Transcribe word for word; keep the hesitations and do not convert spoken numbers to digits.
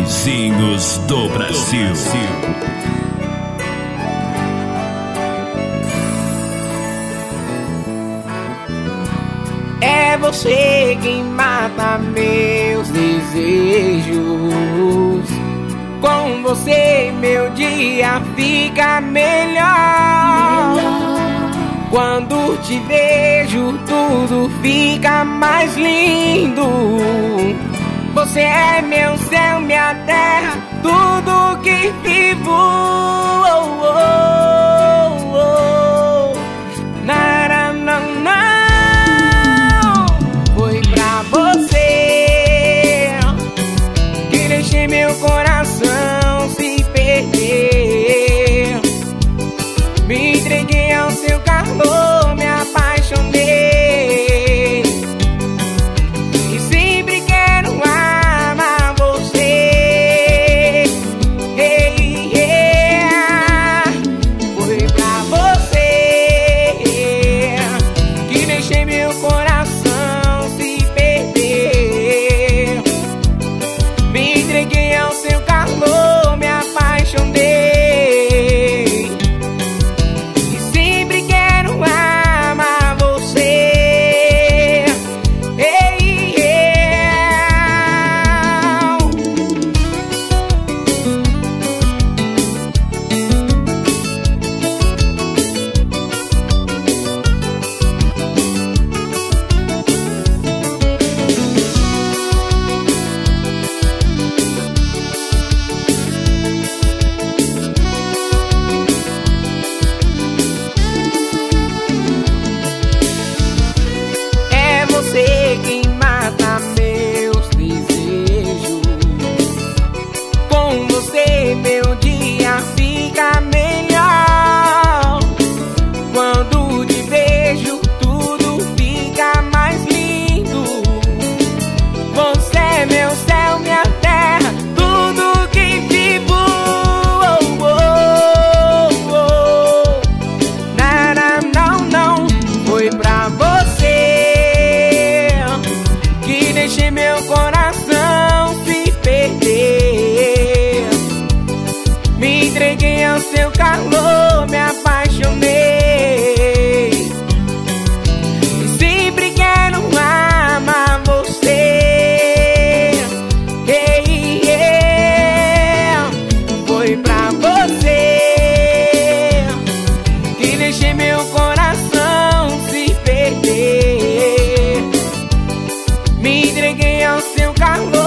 Vizinhos do Brasil. É você quem mata meus desejos. Com você meu dia fica melhor. Quando te vejo tudo fica mais lindo. Você é meu céu, minha terra, tudo que vivo. Oh, oh, oh. Nara, não, não. Foi pra você que deixei meu coração se perder. Me entreguei ao seu calor, me apaixonei. Quem mata meus desejos. Com você meu dia fica melhor. Quando te vejo tudo fica mais lindo. Você é meu céu, minha terra, tudo que vivo. Oh, oh, oh. Nada, não, não. Foi pra você deixei meu coração se perder. Me entreguei ao seu calor, me apaixonei. E sempre quero amar você. Hey, yeah. Foi pra você que deixei meu coração se perder. Me entreguei ao seu calor.